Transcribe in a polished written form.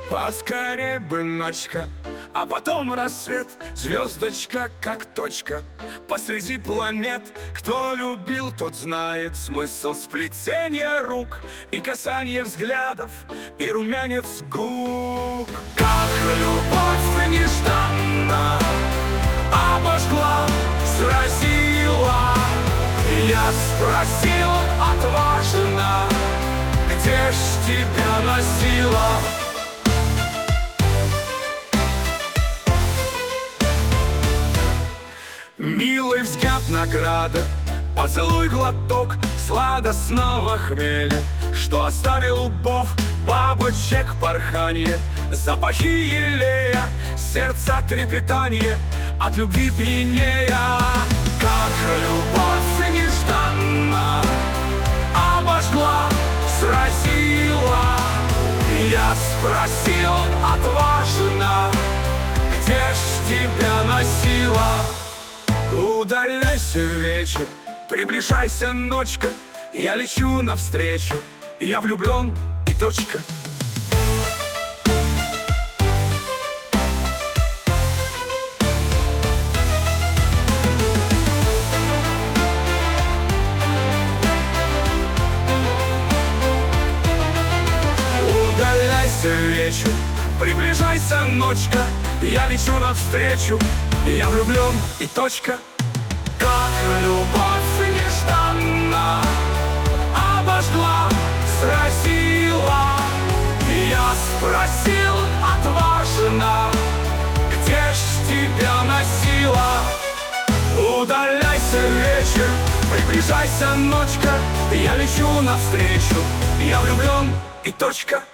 Поскорей бы ночка, а потом рассвет. Звездочка, как точка посреди планет. Кто любил, тот знает смысл сплетения рук и касание взглядов, и румянец губ. Как любовь нежданно обожгла, сразила. Я спросил отважно: где ж тебя носила? Милый взгляд награда, поцелуй глоток сладостного хмеля, что оставил убов бабочек порханье, запахи елея, сердца трепетание, от любви пьянея. Как любовь нежданно обожгла, сразила. Я спросил отважно: где ж тебя носила? Удаляйся вечер, приближайся ночка, я лечу навстречу, я влюблен и точка. Удаляйся вечер, приближайся ночка, я лечу навстречу, я влюблен и точка. Как любовь нежданно обожгла, сразила. Я спросил отважно: где ж тебя носила? Удаляйся вечер, приближайся ночка, я лечу навстречу, я влюблен и точка.